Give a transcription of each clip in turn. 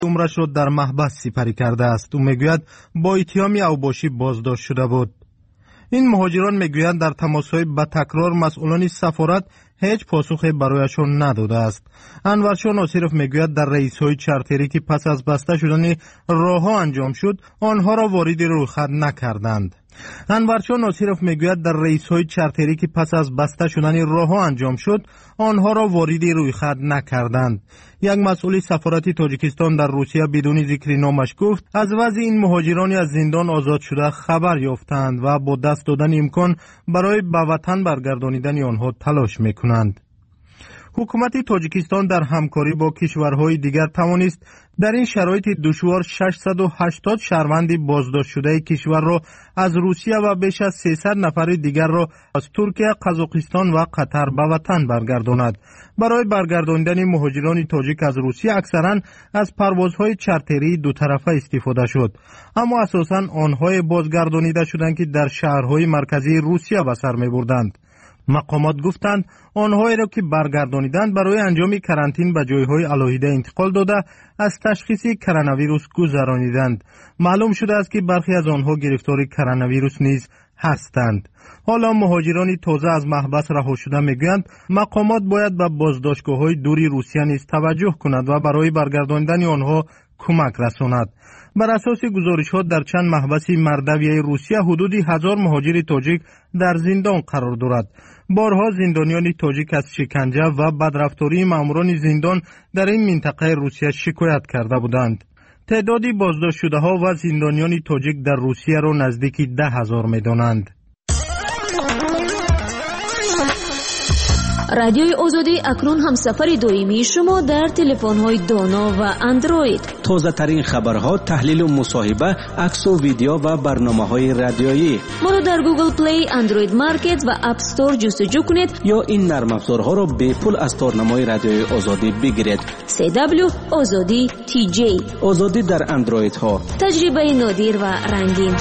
عمرش را در محبس سپری کرده است. او میگوید با اتهام اوباشی بازداشت شده بود. این مهاجران میگویند در تماس‌های به تکرار مسئولان سفارت هیچ پاسخی برایشان نداده است. انورشاه ناصرов میگوید در رئیس‌های چارتری که پس از بسته شدن راه‌ها انجام شد، آنها را وارد رویخط نکردند. انورشاه ناصرов میگوید در رئیس‌های چارتری که پس از بسته شدن راه‌ها انجام شد، آنها را وارد رویخط نکردند. یک مسئول سفارت تاجیکستان در روسیه بدون ذکر نامش گفت از وضع این مهاجران از زندان آزاد شده خبر یافتند و با دست دادن امکان برای به وطن برگردانیدن آنها تلاش میکنند. حکومت تاجیکستان در همکاری با کشورهای دیگر توانست در این شرایط دشوار 680 شهروند بازداشت شده کشور را از روسیه و بیش از 300 نفر دیگر را از ترکیه، قزاقستان و قطر به وطن برگرداند. برای برگرداندن مهاجران تاجیک از روسیه اکثرا از پروازهای چارتری دو طرفه استفاده شد، اما اساساً آنها بازگردانیده شدند که در شهرهای مرکزی روسیه به سر می‌بردند. مقامات گفتند آنهایی را که برگردانیدند برای انجام کرانتین به جایهای علاهیده انتقال داده از تشخیص کرونا ویروس گذرانیدند. معلوم شده است که برخی از آنها گرفتار کرونا ویروس نیز هستند. حالا مهاجران تازه از محبس رها شده میگویند مقامات باید به بازداشتگاه‌های دوری روسیه نیز توجه کند و برای برگرداندن آنها کمک رساند. بر اساس گزارش‌ها در چند محبس مردویه روسیه حدود 1000 مهاجر تاجیک در زندان قرار دارد. بارها زندانیان تاجیک از شکنجه و بدرفتاری ماموران زندان در این منطقه روسیه شکایت کرده بودند. تعداد بازداشت شده‌ها و زندانیان تاجیک در روسیه را نزدیک 10,000 می‌دانند. رادیوی آزادی اکنون هم سفر دائمی شما در تلفن‌های دانا و اندروید. تازه ترین خبرها، تحلیل و مصاحبه، عکس و ویدیو و برنامه‌های رادیویی. ما را در گوگل پلی، اندروید مارکت و اپ استور جستجو کنید یا این نرم افزارها را به پول از تارنمای رادیوی آزادی بگیرید. CW آزادی TJ. آزادی در اندروید ها. تجربه نادر و رنگین.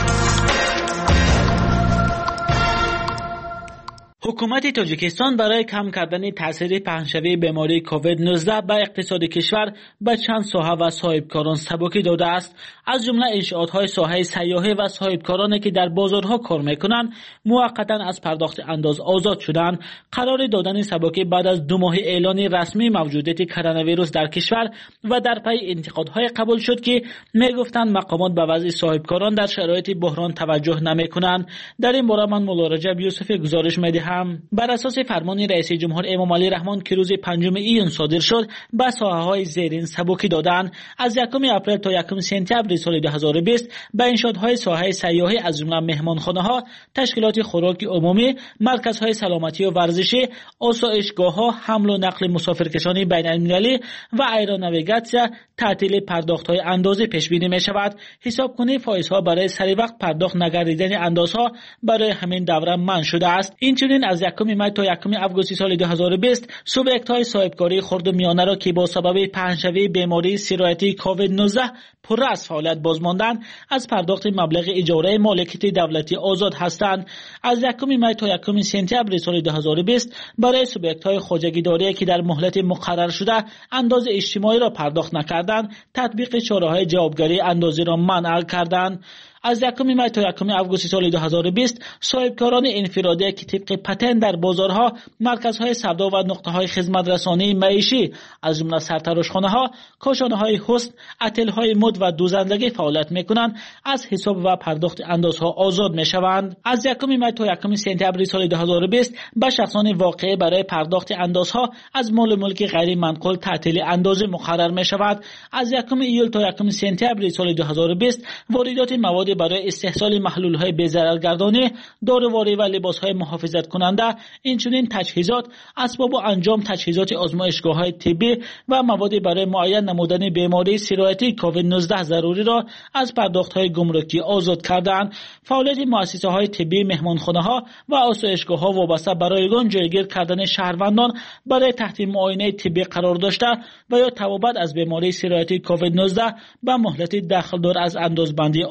حکومت تاجیکستان برای کم کردن تاثیر پهنشوی بیماری کووید 19 بر اقتصاد کشور به چند ساحه و صاحبکاران سبکی داده است. از جمله انشاءات‌های ساحه سیاحی و صاحبکارانی که در بازارها کار می‌کنند موقتا از پرداخت انداز آزاد شدند. قرار دادن سبکی بعد از 2 ماه اعلان رسمی موجودیت کرونا ویروس در کشور و در پی انتقادهای قبول شد که می‌گفتند مقامات به وضع صاحبکاران در شرایط بحران توجه نمی‌کنند. در این باره من مولا رجب یوسفی گزارش می‌دهم. بر اساس فرمان رئیس جمهور امام علی رحمان که روز 5 ایون صادر شد به ساحه‌های زیرین سبکی دادند. از 1 اپریل تا 1 سپتامبر سال 2020 به انشاءات‌های ساحه سیاحی از جمله مهمانخانه‌ها، تشکیلات خوراکی عمومی، مرکزهای سلامتی و ورزشی، آسایشگاه‌ها، حمل و نقل مسافرکشانی بین‌المللی و ایروناویگاسیا تعطیل پرداخت‌های اندازه پیش بینی می‌شود. حساب‌کنی فایزها برای سری وقت پرداخت نگردیدن اندازها برای همین دوره منع شده است. این از 1 می تا 1 آگوست سال 2020 سوبیکت‌های صاحبکاری خرد و میانه را که با سبب پهنشوی بیماری سیرایتی کووید 19 پر از فعالیت بازماندند از پرداخت مبلغ اجاره مالکیت دولتی آزاد هستند. از 1 می تا 1 سپتامبر سال 2020 برای سوبیکت‌های خواجگی‌داری که در مهلت مقرر شده انداز اجتماعی را پرداخت نکردند تطبیق چاره‌های جوابگری اندازه را منع کردند. از 1 می تا 1 آگوست سال 2020 صاحبکاران انفرادی که طبق پتن در بازارها، مرکزهای سودا و نقطه‌های خدمت رسانی معیشی از جمله سرتراشخانه‌ها، کاشانه‌های حسن، اتل‌های مد و دوزندگی فعالیت می‌کنند از حساب و پرداخت اندازها آزاد می‌شوند. از 1 می تا 1 سپتامبر سال 2020 به شخصان واقعی برای پرداخت اندازها از مال ملک غیر منقول تعطیل اندازه مقرر می‌شود. از 1 ایول تا 1 سپتامبر سال 2020 واردات مواد برای استحصال محلول‌های بی‌ضررگردانی، دارواری و لباس‌های محافظت کننده، اینچنین تجهیزات، اسباب و انجام تجهیزات آزمایشگاه‌های طبی و مواد برای معاینه نمودن بیماری سیرایتی کووید 19 ضروری را از پرداخت‌های گمرکی آزاد کردند. فعالیت مؤسسه‌های طبی، مهمانخانه‌ها و آسایشگاه‌ها وابسته به رایگان جایگیر کردن شهروندان برای تحت معاینه طبی قرار داشته و یا تبابت از بیماری سیرایتی کووید 19 به مهلت داخل‌دار از اندازبندی آزاد شده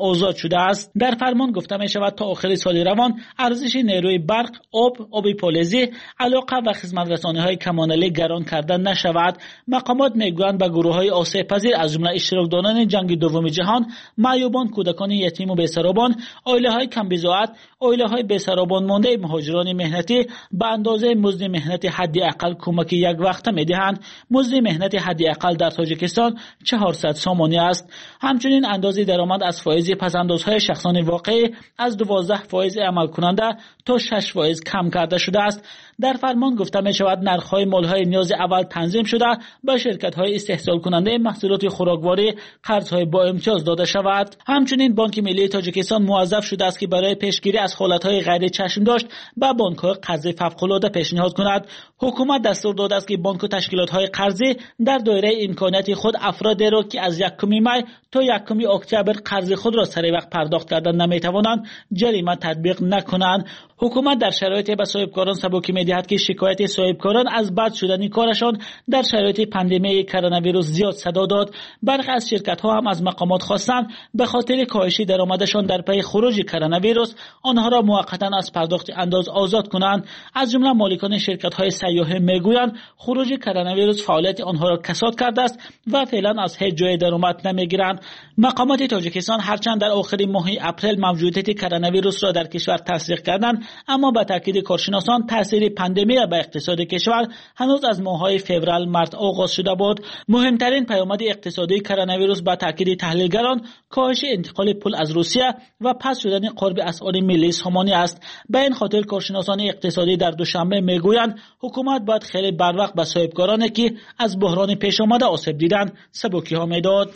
شده است. در فرمان گفته می شود تا آخر سال روان ارزش نیروی برق، آب فلزی، علاقه و خدمت رسانی های کمانلی گران کرده نشود. مقامات میگویند به گروه های آسیب پذیر از جمله اشتراکداران جنگ دوم جهان، معیوبان، کودکان یتیم و بی‌سرابان، عائله های کم بضاعت، عائله های بی‌سرابان مانده، مهاجران مهنتی به اندازه مزد مهنت حداقل کمک یک وقته میدهند. مزد مهنت حداقل در تاجیکستان 400 سومانی است. همچنین اندازه درآمد از فایز پسندازهای شخصان واقعی از 12% عمل کننده تا 6% کم کرده شده است. در فرمان گفته می شود نرخ‌های مال‌های نیاز اول تنظیم شده به شرکت‌های استحصال کننده محصولات خوراکواری قرض‌های با امتیاز داده شود. همچنین بانک ملی تاجیکستان موظف شده است که برای پیشگیری از حالت‌های غیر چشم داشت به بانک‌های قرضی فوق‌العاده پیشنهاد کند. حکومت دستور داده است که بانک و تشکیلات‌های قرضی در دایره امکانات خود افرادی را که از 1 می تا 1 اکتبر قرض خود را سریع وقت پرداخت کردن نمی‌توانند جریمه تطبیق نکنند. حکومت در شرایطی به صاحبکاران سبکی می‌دهد که شکایت صاحبکاران از بد شدن کارشان در شرایط پاندمی کرونا ویروس زیاد صدا داد. برخی از شرکت‌ها هم از مقامات خواستند به خاطر کاهش درآمدشان در پی خروج کرونا ویروس آنها را موقتا از پرداخت انداز آزاد کنند. از جمله مالکان شرکت‌های سیاحی میگویند خروج کرونا ویروس فعالیت آنها را کساد کرده است و فعلا از هیچ جای درآمد نمی‌گیرند. مقامات تاجیکستان هرچند در آخر ماه اپریل موجودیت کرونا ویروس را در کشور تصدیق کردند، اما به تاکید کارشناسان تاثیر پاندمی به اقتصاد کشور هنوز از ماه‌های فوریه مارس آغاز شده بود. مهمترین پیامد اقتصادی کرونا ویروس به تاکید تحلیلگران کاهش انتقال پول از روسیه و پس شدن قرب اسعار ملی سامانی است. به این خاطر کارشناسان اقتصادی در دوشنبه میگویند حکومت باید خیلی بروقت به صاحبکارانی که از بحران پیش آمده آسیب دیدند سبکی‌ها میداد.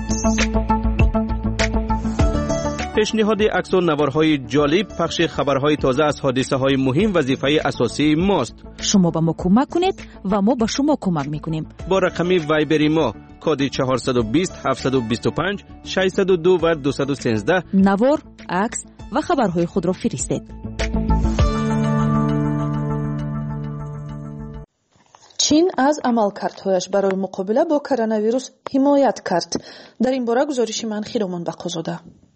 پیشنهاد عکس و نوارهای جالب، پخش خبرهای تازه از حادثه‌های مهم وظیفه اساسی ماست. شما به ما کمک کنید و ما به شما کمک میکنیم. با رقم وایبری ما کد 420 725 602 و 213 نوار، عکس و خبرهای خود را فرستید. چین از عملکردهایش برای مقابله با کرونا ویروس حمایت کرد. در این باره گزارش منخی را منبع زده.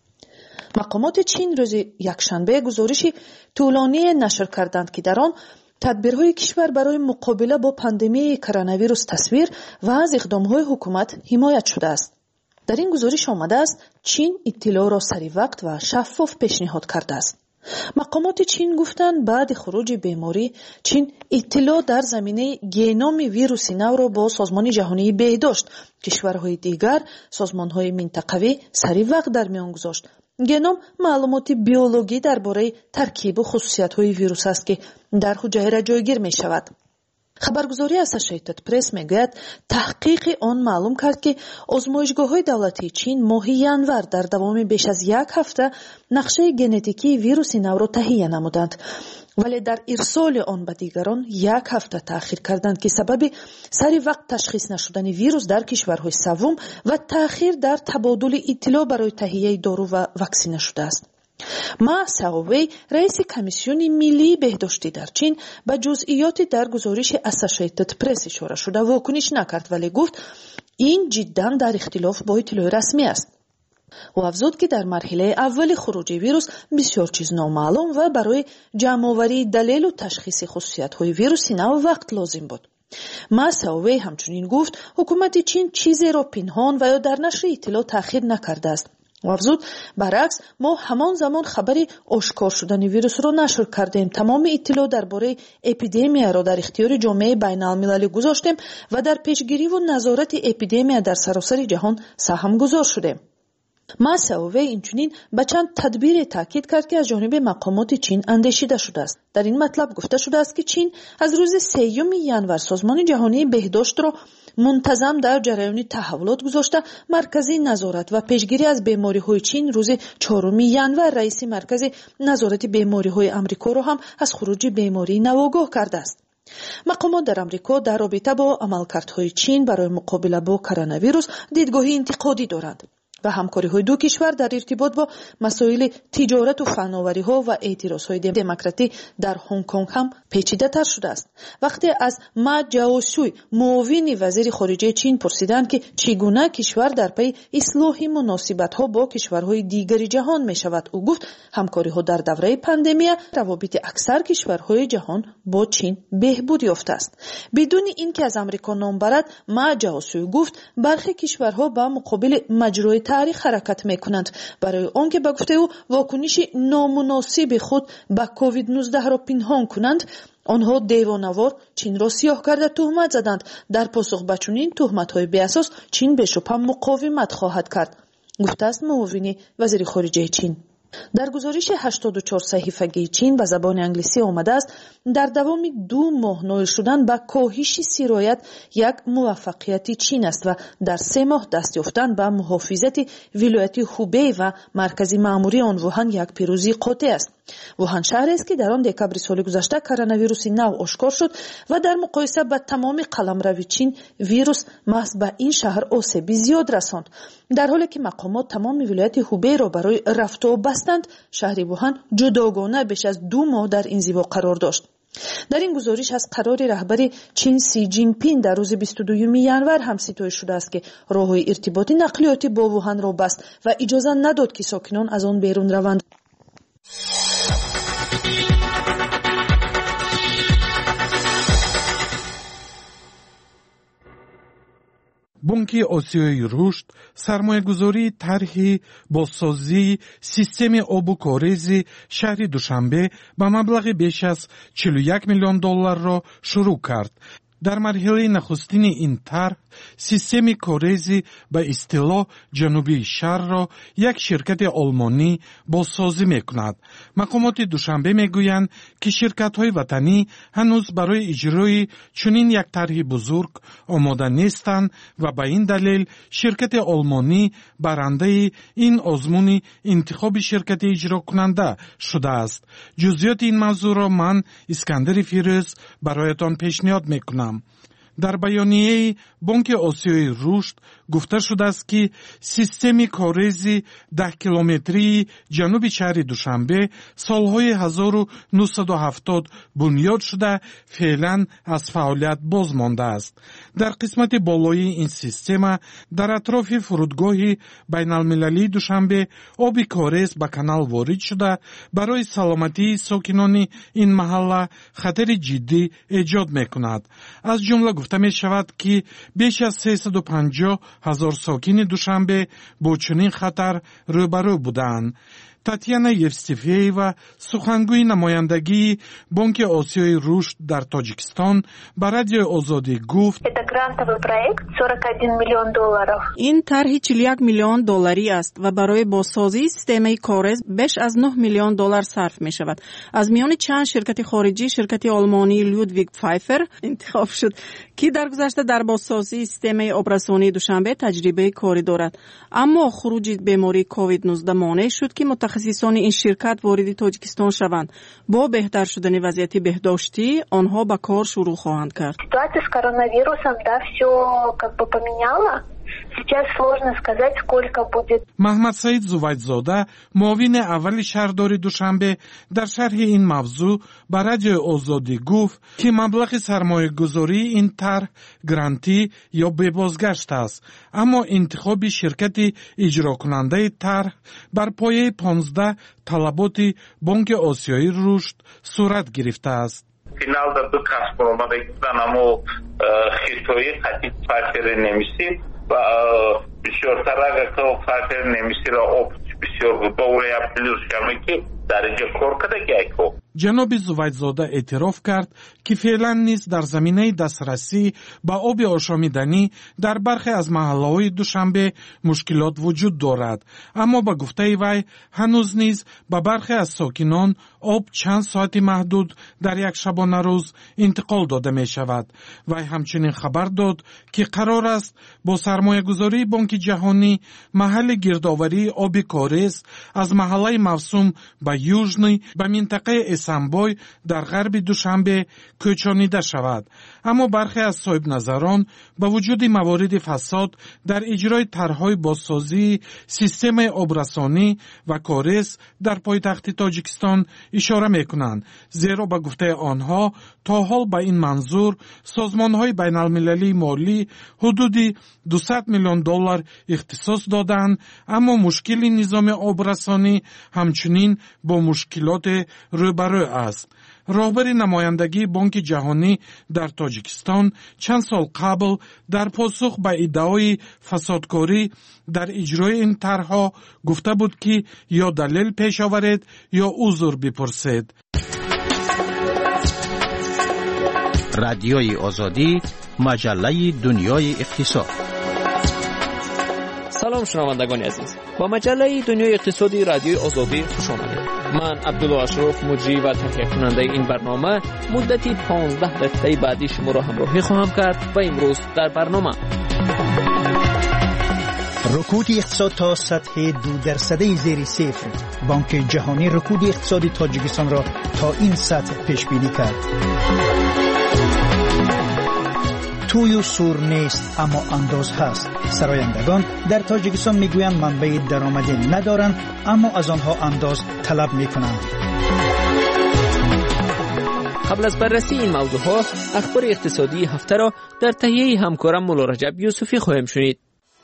مقامات چین روز یکشنبه گزارشی طولانی نشر کردند که در آن تدبیرهای کشور برای مقابله با پاندمی کرونا ویروس تصویر و از اقدامهای حکومت حمایت شده است. در این گزارش آمده است چین اطلاع را سریع وقت و شفاف پیشنهاد کرده است. مقامات چین گفتند بعد خروج بیماری چین اطلاع در زمینه گنوم ویروس نو را با سازمان جهانی بهداشت، کشورهای دیگر، سازمانهای منطقوی سریع وقت در میان گذاشت. گنوم معلومات بیولوژی درباره ترکیب و خصوصیت‌های ویروس است که در حجره جایگیر می‌شود. خبرگزاری اسوسییتد پرس میگوید تحقیق آن معلوم کرد که آزمایشگاه‌های دولتی چین ماه ینور در دوام بیش از 1 هفته نقشه ژنتیکی ویروس نو را تهیه نمودند، ولی در ارسال آن به دیگران 1 هفته تأخیر کردند که سبب سریع وقت تشخیص نشدن ویروس در کشورهای سوم و تأخیر در تبادل اطلاع برای تهیه دارو و واکسینه شده است. ما ساوی رئیس کمیسیون ملی بهداشتی در چین به جزئیات در گزارش اسوسییتد پرس اشاره شده واکنش نکرد، ولی گفت این جدا در اختلاف با اطلاع رسمی است و افزود که در مرحله اول خروج ویروس بسیار چیز نامعلوم و برای جمع‌آوری دلیل و تشخیص خصوصیت‌های ویروس نو وقت لازم بود. ما ساوی همچنین گفت حکومت چین چیزی را پنهان و یا در نشر اطلاع تأخیر نکرده است. و افزود برعکس ما همان زمان خبری آشکار شدن ویروس را نشر کردیم، تمام اطلاع درباره اپیدمی را در اختیار جامعه بین‌المللی گذاشتیم و در پیشگیری و نظارت اپیدمی در سراسر جهان سهم گذار شدیم. ماساوی اینچنین به چند تدبیر تاکید کرد که از جانب مقامات چین اندیشیده شده است. در این مطلب گفته شده است که چین از روز 3 ینور سازمان جهانی بهداشت را منتظم در جریان تحولات گذاشته. مرکزی نظارت و پیشگیری از بیماری‌های چین روز 4 ینور رئیس مرکز نظارت بیماری‌های آمریکا را هم از خروج بیماری نو آگاه کرده است. مقامات در آمریکا در رابطه با عملکردهای چین برای مقابله با کرونا ویروس دیدگاه انتقادی دارند. ва ҳамкориҳои ду кишвар дар иртибот бо масоили тиҷорату фанновариҳо ва эътирозҳои демократӣ дар ҳонг-конг ҳам печидатар шудааст. вақте аз Ма Ҷаосюй, муовини вазири хориҷаи Чин, пурсиданд ки чӣ гуна кишвар дар пайи ислоҳи муносибатҳо бо кишварҳои дигари ҷаҳон мешавад, ӯ гуфт ҳамкориҳо дар давраи пандемия равобити аксар кишварҳои ҷаҳон бо Чин беҳбуд ёфтааст. бидуни ин ки аз амрико ном барад, Ма Ҷаосюй гуфт бархи кишварҳо ба муқобили маҷрои таърих ҳаракат мекунанд барои он ки ба гуфтаи ӯ вокуниши номуносиби худ ба COVID-19-ро пинҳон кунанд. онҳо девонавор Чинро сиёҳ карда тӯҳмат заданд. дар посух ба чунин тӯҳматҳои беасос Чин бешубҳа муқовимат хоҳад кард, гуфтааст муовини вазири хориҷаи Чин. дар гузориши 84 саҳифагии Чин ба забони англисӣ омадааст, дар давоми 2 моҳ ноил шудан ба коҳиши сироят як муваффақияти Чин аст ва дар 3 моҳ даст ёфтан ба муҳофизати вилояти Хубей ва маркази маъмурии он Вуҳан як пирӯзии қотъ аст. Вуҳан шаҳрест ки дар он декабри соли гузашта коронавируси нав ошкор шуд ва дар муқоиса ба тамоми қаламрави Чин вирус маҳз ба ин шаҳр осеби зиёд расонд. дар ҳоле ки мақомот тамоми вилояти Хубейро барои рафту бастанд, шаҳри Вуҳан ҷудогона беш аз 2 моҳ дар инзиво қарор дошт. дар ин гузориш аз қарори раҳбари Чин Си Ҷинпин дар рӯзи 22 январ ҳам ситоя шудааст ки роҳҳои иртиботи нақлиётӣ бо Вуҳанро баст ва иҷоза надод ки сокинон аз он берун раванд. бонки осиёи рушд сармоягузории тарҳи бозсозии системаи обу корези шаҳри Душанбе ба маблағи беш аз $41 миллион шурӯъ кард. дар марҳилаи нахустини ин тарҳ системаи корези ба истилоҳ ҷанубии шаҳрро як ширкати олмонӣ бозсозӣ мекунад. мақомоти Душанбе мегӯянд ки ширкатҳои ватанӣ ҳанӯз барои иҷрои чунин як тарҳи бузург омода нестанд ва ба ин далел ширкати олмонӣ барандаи ин озмуни интихоби ширкати иҷрокунанда шудааст. ҷузъиёти ин мавзӯъро ман Искандари Фирӯз бароятон пешниҳод мекунам. дар баёнияи бонки осиёи рушд гуфта шудааст ки системаи корези 10 километрии ҷануби шаҳри Душанбе солҳои 1970 бунёд шуда феълан аз фаъолият боз мондааст. дар қисмати болоии ин система дар атрофи фурудгоҳи байналмилалии Душанбе оби корез ба канал ворид шуда барои саломатии сокинони ин маҳалла хатари ҷиддӣ эҷод мекунад. аз ҷумла гуфта мешавад ки беш аз 350,000 сокини Душанбе бо чунин хатар рӯбарӯ буданд. Татьяна Евстифеева, сухангӯи намояндагии бонки осиёи рушд дар Тоҷикистон ба радиои Озодӣ гуфт: Это грантовый проект $41 миллион. ин тарҳи $41 миллион аст ва барои бозсозии системаи корез беш аз $9 миллион сарф мешавад. аз миёни чанд ширкати хориҷӣ ширкати олмонии Людвиг Пфайфер интихоб шуд ки дар гузашта дар бозсозии системаи обрасонии Душанбе таҷрибаи корӣ дорад. аммо хуруҷи бемории COVID-19 монеъ шуд ки мутахассисони ин ширкат вориди Тоҷикистон шаванд. бо беҳтар шудани вазъияти беҳдоштӣ онҳо ба кор шурӯъ хоҳанд кард. Ситуация с коронавирусом, да, все как бы поменяла. Сейчас сложно сказать, сколько будет. Маҳмад Саид Зувайдзода, муовини аввали шаҳрдори Душанбе, дар шарҳи ин мавзӯъ ба радиои Озодӣ гуфт ки маблағи сармоягузории ин тарҳ грантӣ ё бебозгашт аст, аммо интихоби ширкати иҷрокунандаи тарҳ бар пояи 15 талаботи бонки осиёи рушд сурат гирифтааст. Finalda bir kasb olmadı ama xitoyi xatit partiyleri nemisi ve bişörtaraga kıl partiyleri nemisi ve oput bişör doğru yapılır ki дараҷа кор кардаги айко. ҷаноби Зувайдзода эътироф кард ки феълан низ дар заминаи дастрасӣ ба оби ошомиданӣ дар бархе аз маҳаллаҳои Душанбе мушкилот вуҷуд дорад, аммо ба гуфтаи вай ҳанӯз низ ба бархе аз сокинон об чанд соати маҳдуд дар як шабонарӯз интиқол дода мешавад. Вай ҳамчунин хабар дод ки қарор аст бо сармоягузории Бонки ҷаҳонӣ маҳалли гирдоварии оби корез аз маҳаллаи Мавсум ба южный ба минтақаи Самбой дар ғарби Душанбе кӯчонида шавад. аммо бархе аз соҳибназарон ба вуҷуди мавориди фасод дар иҷрои тарҳҳои бозсозии системаи обрасонӣ ва корес дар пойтахти Тоҷикистон ишора мекунанд, зеро ба гуфтаи онҳо то ҳол ба ин манзур созмонҳои байналмилалии молӣ ҳудуди $200 миллион ихтисос доданд, аммо мушкили низоми обрасонӣ ҳамчунин бо мушкилоте рӯбарӯ аст. роҳбари намояндагии Бонки ҷаҳонӣ дар Тоҷикистон чанд сол қабл дар посух ба иддаои фасодкорӣ дар иҷрои ин тарҳҳо гуфта буд ки ё далел пеш оваред ё узр бипурсед. радиои озодӣ, маҷаллаи дунёи иқтисод. салом шунавандагони азиз, ба маҷаллаи дунёи иқтисоди радиои озодӣ хуш омадед. ман абдулло ашроф, муҷрӣ ва таҳқиқкунандаи ин барнома, муддати 15 дақиқаи баъди шуморо ҳамроҳӣ хоҳам кард ва имрӯз дар барнома رکود اقتصاد تا سطح 2% زیر صفر. بانک جهانی رکود اقتصادی تاجیکستان را تا این سطح پیش بینی کرد. توی و سور نیست اما انداز هست. سرایندگان در تاجیکستان میگویند منبع درآمدی ندارند اما از آنها انداز طلب میکنند. قبل از بررسی این موضوعها اخبار اقتصادی هفته را در تهیه همکارم مولا رجب یوسفی خواهیم شنید.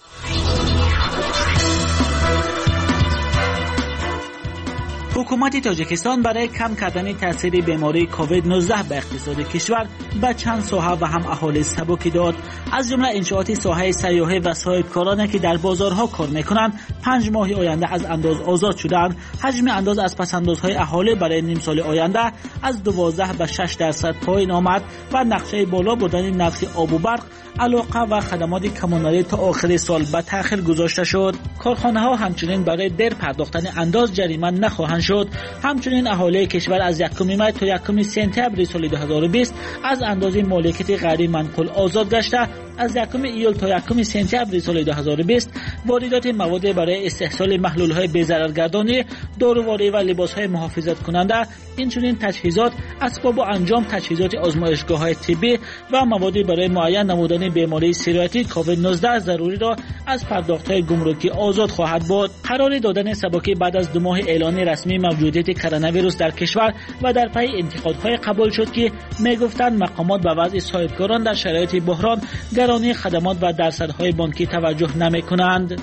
حکومت تاجیکستان برای کم کردن تاثیر بیماری کووید 19 به اقتصاد کشور به چند ساحه و هم اهالی سبکی داد. از جمله انشاءات ساحه سیاحت و صاحبکارانی که در بازارها کار میکنند 5 ماه آینده از انداز آزاد شدند. حجم انداز از پس‌اندازهای اهالی برای نیم سال آینده از 12 به 6% پایین آمد و نقشه بالا بردن نرخ آب و برق، علاقه و خدمات کمونالی تا آخر سال به تأخیر گذاشته شد. کارخانه ها همچنین برای دیر پرداختن انداز جریمه نخواهند شد. همچنین اهالی کشور از 1 می تا 1 سپتامبر سال 2020 از انداز مالکیت غیر منقول آزاد گشته. از 1 ایول تا 1 سپتامبر سال 2020 واردات مواد برای استحصال محلول‌های بی‌ضررگردانی، داروواری و لباس‌های محافظت کننده، اینچنین تجهیزات، اسباب و انجام تجهیزات آزمایشگاه‌های طبی و مواد برای معاینه نمودن بیماری سیرویتی کووید 19 ضروری را از پرداخت‌های گمرکی آزاد خواهد بود. قرار دادن سبکی بعد از 2 ماه اعلان رسمی موجودیت کرونا ویروس در کشور و در پی انتقادهای قبول شد که میگفتند مقامات به وضع صاحبکاران در شرایط بحران، گرانی خدمات و درصدهای بانکی توجه نمی‌کنند.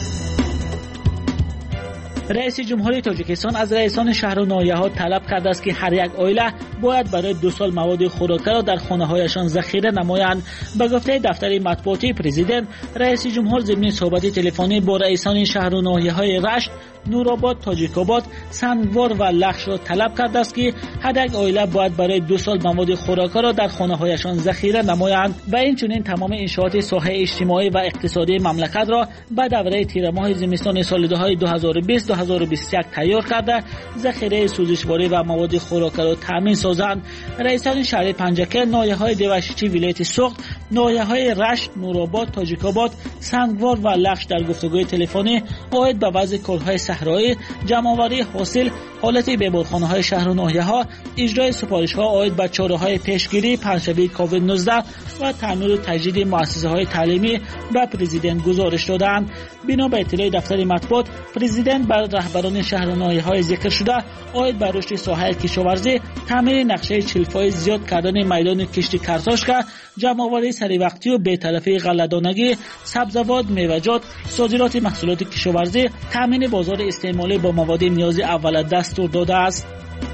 رئیس جمهوری تاجیکستان از رئیسان شهر و ناحیه‌ها طلب کرده است که هر یک عائله باید برای 2 سال مواد خوراکی را در خانه‌هایشان ذخیره نمایند. به گفته دفتر مطبوعاتی پرزیدنت، رئیس جمهور ضمن صحبت تلفنی با رئیسان شهر و ناحیه‌های رشت، نورآباد، تاجیک‌آباد، سنگوار و لخش را طلب کرده است که هر یک عائله باید برای 2 سال مواد خوراکی را در خانه‌هایشان ذخیره نمایند. و اینچنین تمام انشاءات ساحه اجتماعی و اقتصادی مملکت را به دوره تیر ماه زمستان سالهای 2020-2021 تیار کرده ذخیره سوزشواری و مواد خوراکی را تامین سازند. رئیسان شهر پنجکه، ناحیه‌های دیوشیچی ولایت سوخت، ناحیه‌های رشت، نورآباد، تاجیک‌آباد، سنگوار و لخش در گفتگوی تلفنی عاید به وضع کارهای صحرایی، جمع‌آوری حاصل، حالت بیمارخانه‌های شهر و ناحیه‌ها، اجرای سفارش‌ها عاید به چاره‌های پیشگیری پنجشنبه کووید 19 و تعمیر و تجدید مؤسسه‌های تعلیمی به پرزیدنت گزارش دادند. بنا به اطلاع دفتر مطبوعات، پرزیدنت بر رهبران شهر و ناحیه‌های ذکر شده عاید به رشد ساحه کشاورزی، تعمیر نقشه چلفای زیاد کردن میدان کشتی کارتاشکا، جمع‌آوری سری‌وقتی و بی‌طرفی غله‌دانگی، سبزیجات، میوه‌جات، صادرات محصولات کشاورزی، تامین بازار استعمالی با مواد نیاز اول دستور داده است.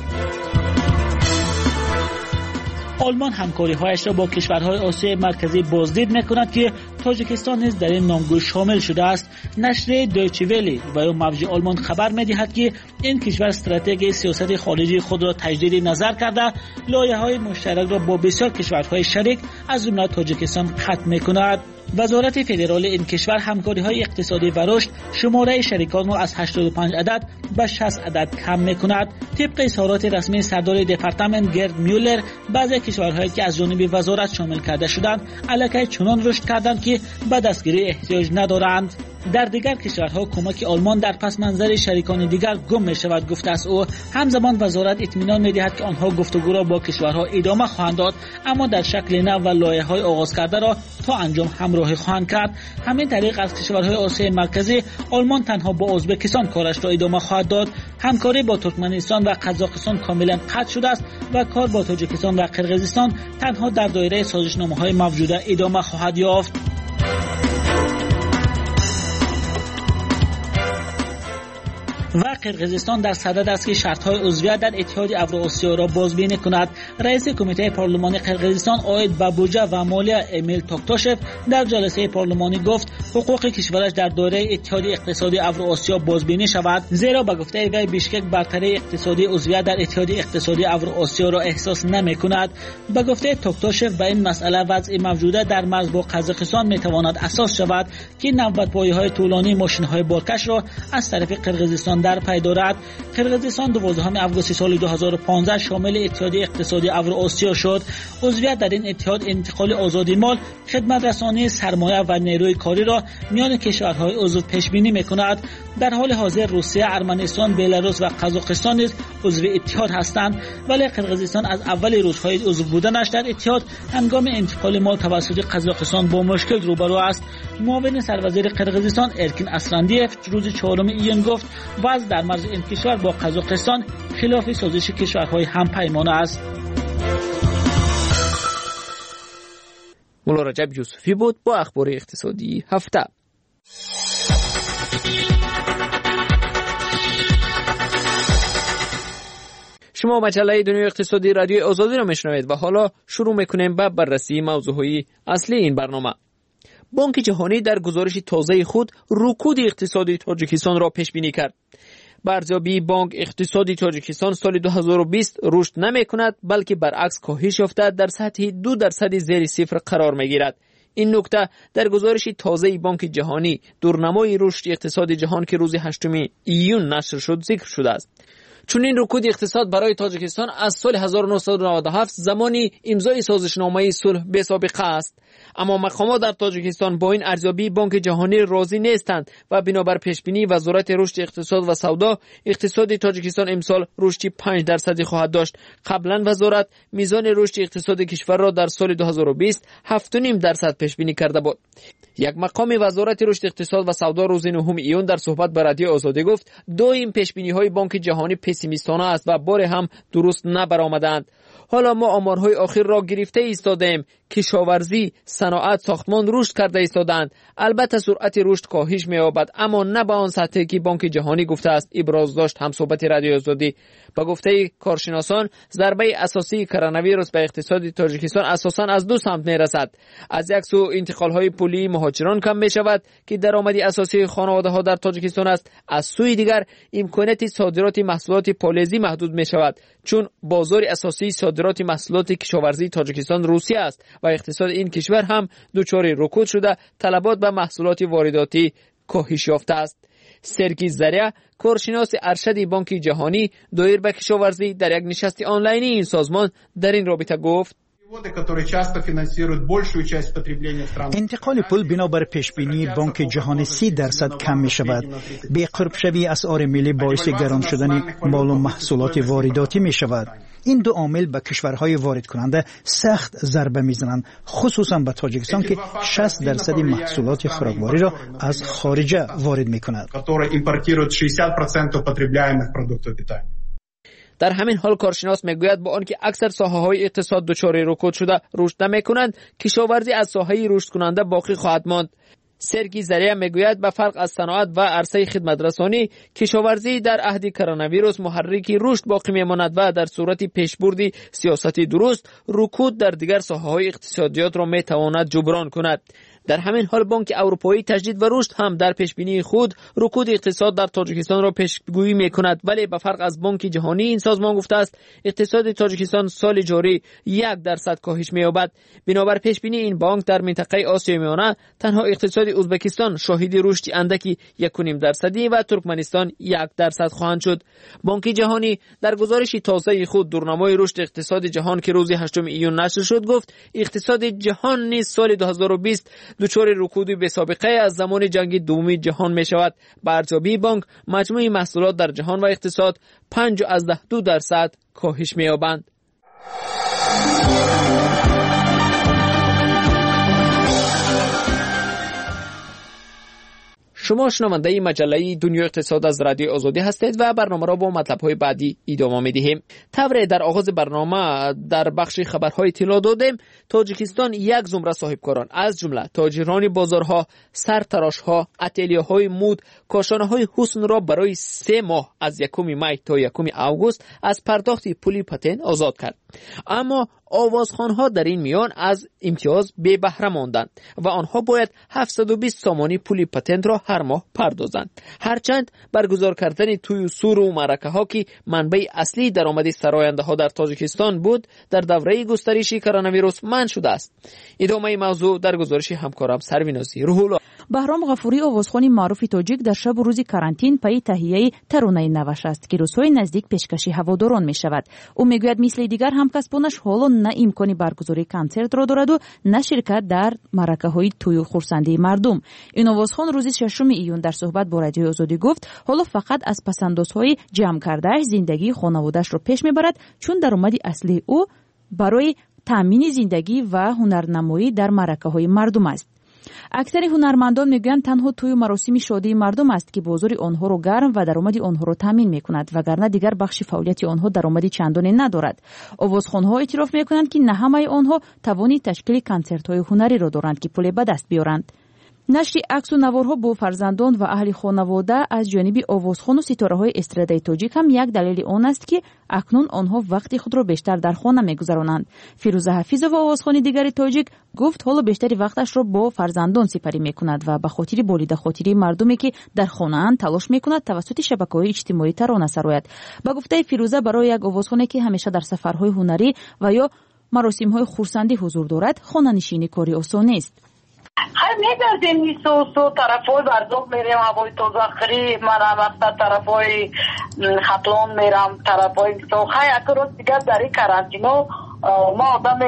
آلمان همکاری‌هایش را با کشورهای آسیای مرکزی بازدید می‌کند که تاجیکستان نیز در این نامگو شامل شده است. نشریه دویچه ولی و یا موج آلمان خبر می‌دهد که این کشور استراتژی سیاست خارجی خود را تجدید نظر کرده لایحه‌های مشترک را با بسیار کشورهای شریک از جمله تاجیکستان ختم می‌کند. وزارت فدرال این کشور همکاری‌های اقتصادی و رشد شماره شریکان را از 85 عدد به 60 عدد کم می‌کند. طبق اظهارات رسمی سردار دپارتمنت گرد میولر، بعضی کشورهایی که از جانب وزارت شامل کرده شدند علاقه چنان رشد کردند که به دستگیری احتیاج ندارند. در دیگر کشورها کمک آلمان در پس منظر شریکان دیگر گم می‌شود گفته است او. همزمان وزارت اطمینان می‌دهد که آنها گفتگو را با کشورها ادامه خواهند داد، اما در شکل نو و لایحه‌های آغاز کرده را تا انجام همراهی خواهند کرد. همین طریق از کشورهای آسیای مرکزی آلمان تنها با ازبکستان کارش را ادامه خواهد داد. همکاری با ترکمنستان و قزاقستان کاملا قطع شده است و کار با تاجیکستان و قرقیزستان تنها در دایره سازشنامه‌های موجوده ادامه خواهد یافت. و قرقیزستان در صدد است که شرط‌های عضویت در اتحاد اوراسیا را بازبینی کند. رئیس کمیته پارلمانی قرقیزستان عاید به بودجه و مالیه امیل توکتاشف در جلسه پارلمانی گفت حقوق کشورش در دایره اتحاد اقتصادی اوراسیا بازبینی شود، زیرا به گفته وی بیشکک برتری اقتصادی عضویت در اتحاد اقتصادی اوراسیا را احساس نمی‌کند. به گفته توکتاشف به این مسئله وضع موجوده در مرز با قزاقستان می‌تواند اساس شود که نوبت‌پایی‌های طولانی ماشین‌های بارکش را از طرف قرقیزستان در پی دارد. قرقیزستان 12 آگوست سال 2015 شامل اتحاد اقتصادی اوراسیا شد. عضویت در این اتحاد انتقال آزادی مال، خدمت رسانی سرمایه و نیروی کاری را میان کشورهای عضو پیش بینی می‌کند. در حال حاضر روسیه، ارمنستان، بلاروس و قزاقستان نیز عضو اتحاد هستند، ولی قرقیزستان از اول روزهای عضو بودنش در اتحاد هنگام انتقال مال توسط قزاقستان با مشکل روبرو است. معاون سروزیر قرقیزستان ارکین اسلندیف روز 4 ایون گفت وضع در مرز این کشور با قزاقستان خلاف سازش کشورهای همپیمان است. مولا رجب یوسفی بود با اخبار اقتصادی هفته. شما مجله دنیای اقتصادی رادیوی آزادی را میشنوید و حالا شروع میکنیم به بررسی موضوعهای اصلی این برنامه. بانک جهانی در گزارش تازه خود رکود اقتصادی تاجیکستان را پیش بینی کرد. به ارزیابی بانک اقتصادی تاجیکستان سال 2020 رشد نمی کند، بلکه برعکس کاهش یافته در سطح 2% زیر صفر قرار می گیرد. این نکته در گزارش تازه بانک جهانی دورنمای رشد اقتصاد جهان که روز 8 ایون نشر شد ذکر شده است. چون این رکود اقتصاد برای تاجیکستان از سال 1997 زمانی امضای سازشنامه صلح به سابقه است. اما مقامات در تاجیکستان با این ارزیابی بانک جهانی راضی نیستند و بنابر پیشبینی وزارت رشد اقتصاد و سودا، اقتصاد تاجیکستان امسال رشد 5% خواهد داشت. قبلا وزارت میزان رشد اقتصاد کشور را در سال 2020 7.5% پیشبینی کرده بود. یک مقام وزارت رشد اقتصاد و سودا روز 9 ایون در صحبت با رادیو آزادی گفت این پیشبینی‌های بانک جهانی پسیمیستانه است و بار هم درست نبرآمدند. حالا ما آمارهای آخر را گرفته ایستادیم. کشاورزی، صنعت، ساختمان رشد کرده ایستادند. البته سرعت رشد کاهش می‌یابد، اما نه به آن سطحی که بانک جهانی گفته است، ابراز داشت هم صحبت رادیو آزادی. با گفته کارشناسان ضربه اساسی کرونا ویروس به اقتصاد تاجیکستان اساساً از دو سمت می‌رسد. از یک سو انتقال‌های پولی مهاجران کم می‌شود که درآمدی اساسی خانواده‌ها در تاجیکستان است. از سوی دیگر امکانات صادرات محصولات پالایزی محدود می‌شود، چون بازار اساسی صادرات محصولات کشاورزی تاجیکستان روسیه است و اقتصاد این کشور هم دچار رکود شده، طلبات به محصولات وارداتی کاهش یافته است. سرگی زریع، کارشناس ارشد بانک جهانی دایر به کشاورزی، در یک نشست آنلاینی این سازمان در این رابطه گفت انتقال پول بنابر پیشبینی بانک جهانی 30% کم می شود. بی قرب شوی اسعار ملی باعث گران شدن مال و محصولات وارداتی می شود. این دو عامل به کشورهای وارد کننده سخت ضربه میزنند، خصوصا به تاجیکستان که 60% محصولات خوراکواری را از خارجه وارد می کند. در همین حال کارشناس میگوید با آنکه اکثر ساحه‌های اقتصاد دچار رکود شده رشد نمی‌کنند، کشاورزی از ساحه رشد کننده باقی خواهد ماند. سرگی زریع میگوید به فرق از صنعت و عرصه خدمترسانی، کشاورزی در عهد کرونا ویروس محرکی رشد باقی میماند و در صورت پیشبردی سیاستی درست رکود در دیگر ساحه‌های اقتصادیات را میتواند جبران کند. در همین حال بانک اروپایی تجدید و رشد هم در پیشبینی خود رکود اقتصاد در تاجیکستان را پیشگویی می‌کند، ولی به فرق از بانک جهانی این سازمان گفته است اقتصاد تاجیکستان سال جاری 1% کاهش می‌یابد. بنابر پیشبینی این بانک در منطقه آسیای میانه تنها اقتصاد ازبکستان شاهد رشد اندکی 1.5% و ترکمنستان 1% خواهند شد. بانک جهانی در گزارش تازه خود دورنمای رشد اقتصاد جهان که روز 8 ایون نشر شد گفت اقتصاد جهان نیز سال 2020 دچار رکود بی‌سابقه از زمان جنگ دوم جهان می شود. با ارزیابی بانک مجموع محصولات در جهان و اقتصاد 5.2% کاهش می یابند. شما شنونده مجله دنیای اقتصاد از رادیو آزادی هستید و برنامه را با مطلب‌های بعدی ادامه می‌دهیم. طبعا در آغاز برنامه در بخش خبرهای اطلاع دادیم تاجیکستان یک زمره صاحبکاران از جمله تاجران بازارها، سرتراش‌ها، اتلیه‌های مود، کاشانه‌های حسن را برای 3 ماه از 1 می تا 1 آگوست از پرداخت پول پاتنت آزاد کرد. اما آوازخوان‌ها در این میان از امتیاز بی بهره ماندند و آنها باید 720 سامانی پول پاتنت را هر ماه پردازند. هرچند برگزار کردن توی و سور و معرکه‌ها که منبع اصلی درآمد سراینده‌ها در تاجیکستان بود، در دوره گسترش کرونا ویروس منع شده است. ادامه موضوع در گزارش همکارم سروینازی روح‌الله. بهرام غفوری آوازخوان معروف تاجیک در شب و روز کارانتین پای تهیه ترانه نوش است که روزهای نزدیک پیشکشی هواداران می شود. او میگوید مثل دیگر همکسبانش حالا نه امکانی برگزاری کنسرت را دارد و نه شرکت در معرکه‌های توی و خرسندی مردم. این آوازخوان روز 6 ایون در صحبت با رادیو آزادی گفت حالا فقط از پسندازهای جمع کرده‌اش زندگی خانواده‌اش را پیش میبرد، چون درآمد اصلی او برای تامین زندگی و هنرنمایی در معرکه‌های مردم است. اکثر هنرمندان میگویند تنها توی مراسم شادی مردم است که بازار آنها را گرم و درآمد آنها را تامین میکند، وگرنه دیگر بخش فعالیت آنها درآمدی چندانی ندارد. آوازخوان‌ها اعتراف میکنند که نه همه آنها توانی تشکیل کنسرت‌های هنری را دارند که پول به دست بیارند. نشر عکس و نوارها با فرزندان و اهل خانواده از جانب آوازخوان و ستاره‌های استرادای تاجیک هم یک دلیل آن است که اکنون آنها وقت خود را بیشتر در خانه می‌گذرانند. فیروزه حفیظ و آوازخوان دیگر تاجیک گفت حالا بیشتری وقتش را با فرزندان سپری می‌کند و به خاطر بریده خاطری مردمی که در خانه‌اند تلاش می‌کند توسط شبکه‌های اجتماعی ترانه سراید. با گفته فیروزه برای یک آوازخوانی که همیشه در سفرهای هنری و یا مراسم‌های خرسندی حضور دارد خانه‌نشینی کاری آسان نیست. میگردیم نیسو طرفای برزاق میریم، هوای تازه خری، من هم طرفای خطلان میرم، طرفای خیلی اکروز دیگر در این کرانتینا ما آدم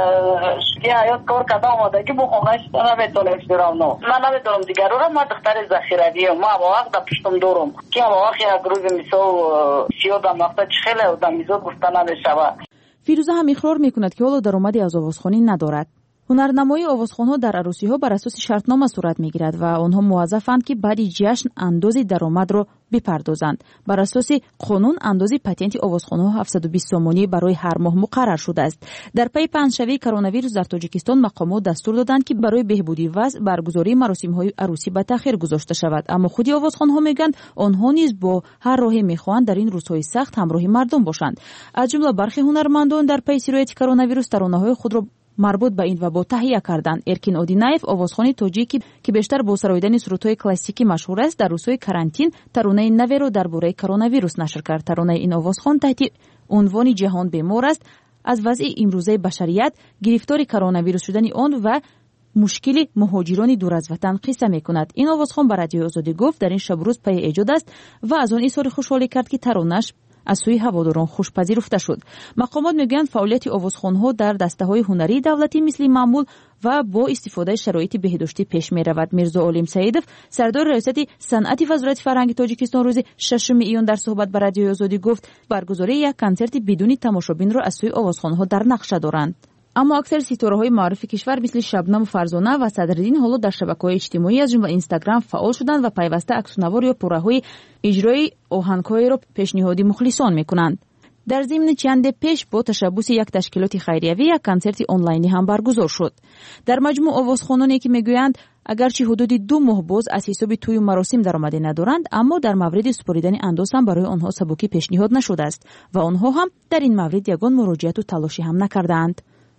شکلی حیات کار کده آماده که با خانهش نمیتونیم شدرم. من نمیتونم دیگر رو ما دختر زخیروی هم ما با وقت در پشتم دارم که ما وقت یک روز میسو سیاد هم وقتا چه خیلی در میزاد گفته نمیشود. فیروزه هم اقرار میکند که حالا درآمدی از آوازخوانی ندارد. هنرنمایی آوازخوان‌ها در عروسی‌ها بر اساس شرطنامه صورت می‌گیرد و آنها موظفند که بعد جشن اندازه درآمد را بپردازند. بر اساس قانون اندازه پاتنت آوازخوان‌ها 720 سامانی برای هر ماه مقرر شده است. در پی پنجشنبه کرونا ویروس در تاجیکستان مقامات دستور دادند که برای بهبودی وضع برگزاری مراسم‌های عروسی به تأخیر گذاشته شود، اما خودی آوازخوان‌ها میگویند آنها نیز با هر راهی می‌خواهند در این روزهای سخت همراه مردم باشند. از جمله برخی هنرمندان در پی سرایت کرونا ویروس ترانه‌های خود را مربوط به این وبا تهیه کردند. ارکین اودینایف آوازخوان تاجیکی که بیشتر با سراییدن سرودهای کلاسیکی مشهور است در روزهای کارانتین ترانه نوی را درباره کرونا ویروس نشر کرد. ترانه این آوازخوان تحت عنوان جهان بیمار است از وضع امروزه بشریت، گرفتار کرونا ویروس شدن آن و مشکل مهاجران دور از وطن قصه میکند. این آوازخوان به رادیو آزادی گفت در این شب روز پی ایجاد است و از آن اظهار خوشحالی کرد که ترانه‌اش از سوی هواداران خوش پذیرفته شد. مقامات میگویند فعالیت آوازخوان‌ها در دسته‌های هنری دولتی مثل معمول و با استفاده شرایط بهداشتی پیش می‌رود. میرزا عالم سیدов سردار ریاست صنعت وزارت فرهنگ تاجیکستان روز 6 ایون در صحبت با رادیو آزادی گفت برگزاری یک کنسرت بدون تماشابین را از سوی آوازخوان‌ها در نقشه دارند. اما اکثر ستاره‌های معروف کشور مثل شبنم فرزانه و صدرالدین حالا در شبکه‌های اجتماعی از جمله اینستاگرام فعال شدند و پیوسته عکس‌ونوار یا پروژه‌های اجرای آهنگ‌های را پیشنهادی مخلصان می‌کنند. در ضمن چند پیش با تشبث یک تشکیلات خیریوی یک کنسرت آنلاینی هم برگزار شد. در مجموع آوازخوانانی که میگویند اگرچه حدود 2 ماه باز از حساب توی مراسم درآمدی ندارند، اما در مورد سپریدن انداز هم برای آنها سبکی پیشنهاد نشده است و آنها هم در این مورد یگان مراجعت و تلاشی هم نکردند.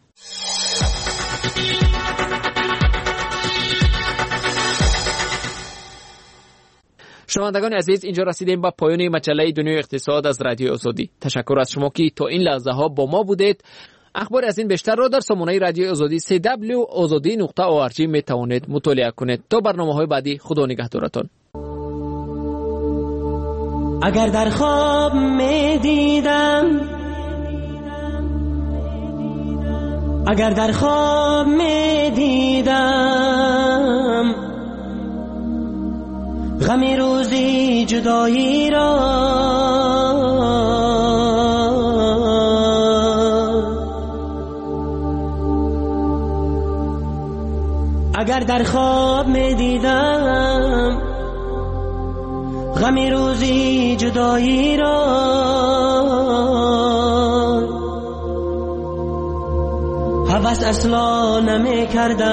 شنوندگان عزیز، اینجا رسیدیم به پایان مجله دنیای اقتصاد از رادیو آزادی. تشکر از شما که تا این لحظه ها با ما بودید. اخبار از این بیشتر را در سامانه رادیو آزادی www.azadi.org می توانید مطالعه کنید. تا برنامه‌های بعدی، خدا نگهدارتان. اگر در خواب می دیدم، اگر در خواب می دیدم غم روزی جدایی را اگر در خواب می دیدم غم روزی جدایی را هوس اصلا نمی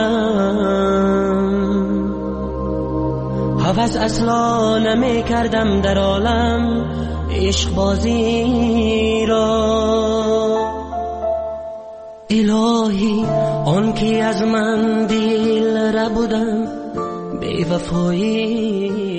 کردم در عالم عشق بازی را. الهی آن که از من دل را بودم بی وفایی